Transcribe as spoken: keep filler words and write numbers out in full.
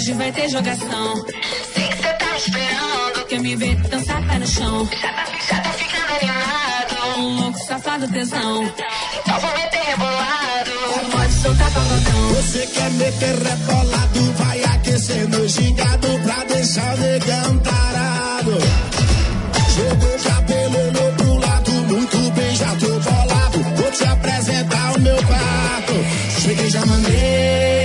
Hoje vai ter jogação. Sei que cê tá esperando. Quer me ver dançar pé no chão. Já tá, já tá ficando animado. Um louco, safado, tesão. Então vou meter rebolado. Pode soltar pagodão. Você quer meter rebolado, vai aquecer no gingado pra deixar o negão tarado. Jogou o cabelo, olhou pro lado, muito bem, já tô bolado. Vou te apresentar o meu quarto. Cheguei, já mandei.